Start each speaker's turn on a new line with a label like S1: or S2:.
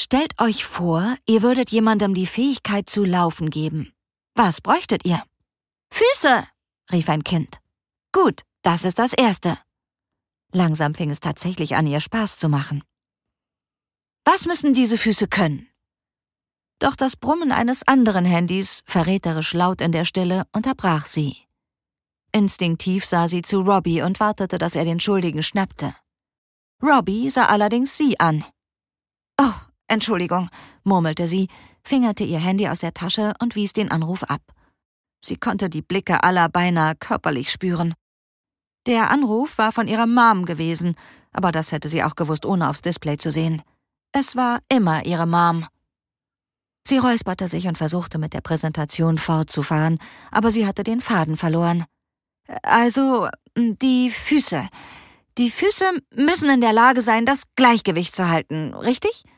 S1: Stellt euch vor, ihr würdet jemandem die Fähigkeit zu laufen geben. Was bräuchtet ihr? Füße, rief ein Kind. Gut, das ist das Erste. Langsam fing es tatsächlich an, ihr Spaß zu machen. Was müssen diese Füße können? Doch das Brummen eines anderen Handys, verräterisch laut in der Stille, unterbrach sie. Instinktiv sah sie zu Robbie und wartete, dass er den Schuldigen schnappte. Robbie sah allerdings sie an. »Oh, Entschuldigung«, murmelte sie, fingerte ihr Handy aus der Tasche und wies den Anruf ab. Sie konnte die Blicke aller beinahe körperlich spüren. Der Anruf war von ihrer Mom gewesen, aber das hätte sie auch gewusst, ohne aufs Display zu sehen. Es war immer ihre Mom. Sie räusperte sich und versuchte mit der Präsentation fortzufahren, aber sie hatte den Faden verloren. Also, die Füße. Die Füße müssen in der Lage sein, das Gleichgewicht zu halten, richtig?